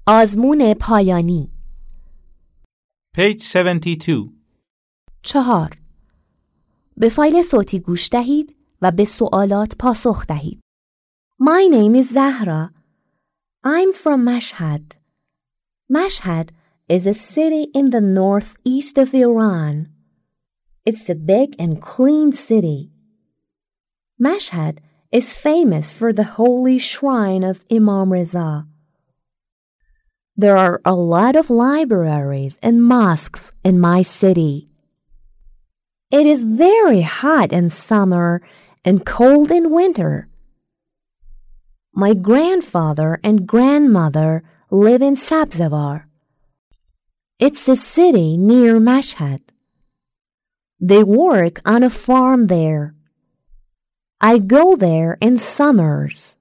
آزمون پایانی. Page 72. 4. به فایل صوتی گوش دهید و به سوالات پاسخ دهید. My name is Zahra. I'm from Mashhad. Mashhad is a city in the northeast of Iran. It's a big and clean city. Mashhad is famous for the holy shrine of Imam Reza. There are a lot of libraries and mosques in my city. It is very hot in summer and cold in winter. My grandfather and grandmother live in Sabzevar. It's a city near Mashhad. They work on a farm there. I go there in summers.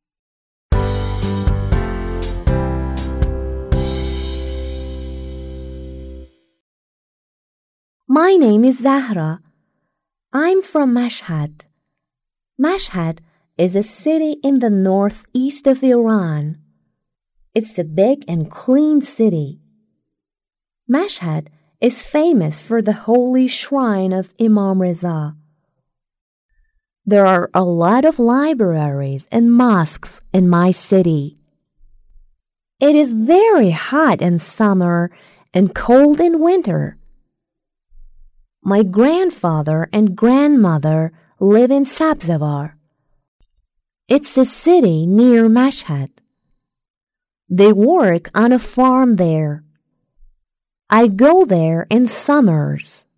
My name is Zahra. I'm from Mashhad. Mashhad is a city in the northeast of Iran. It's a big and clean city. Mashhad is famous for the holy shrine of Imam Reza. There are a lot of libraries and mosques in my city. It is very hot in summer and cold in winter. My grandfather and grandmother live in Sabzevar. It's a city near Mashhad. They work on a farm there. I go there in summers.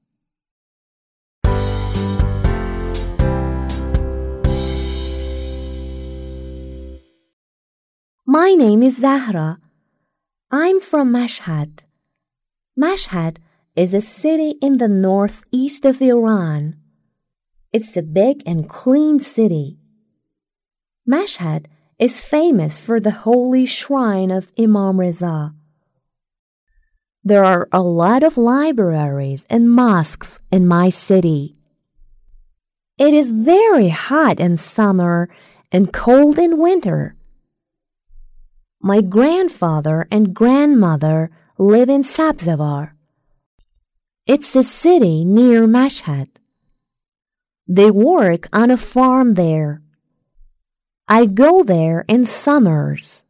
My name is Zahra. I'm from Mashhad. Mashhad is a city in the northeast of Iran. It's a big and clean city. Mashhad is famous for the holy shrine of Imam Reza. There are a lot of libraries and mosques in my city. It is very hot in summer and cold in winter. My grandfather and grandmother live in Sabzevar. It's a city near Mashhad. They work on a farm there. I go there in summers.